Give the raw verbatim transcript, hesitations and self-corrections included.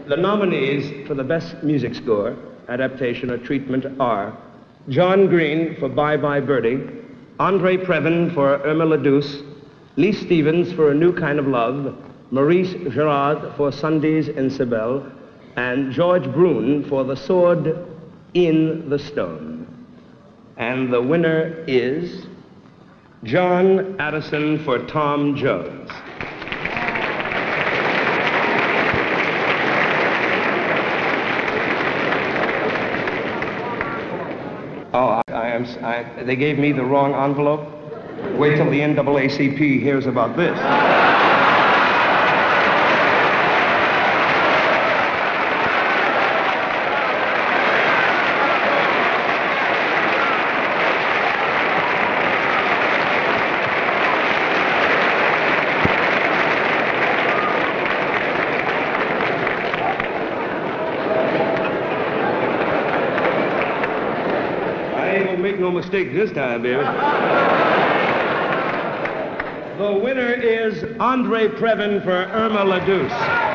The nominees for the Best Music Score, Adaptation, or Treatment are John Green for Bye Bye Birdie, Andre Previn for Irma la Douce, Lee Stevens for A New Kind of Love, Maurice Gerard for Sundays in Cybele, and George Brune for The Sword in the Stone. And the winner is John Addison for Tom Jones. Oh, I, I am. I, they gave me the wrong envelope. Wait till the N double A C P hears about this. Make no mistake this time, baby. The winner is Andre Previn for Irma la Douce.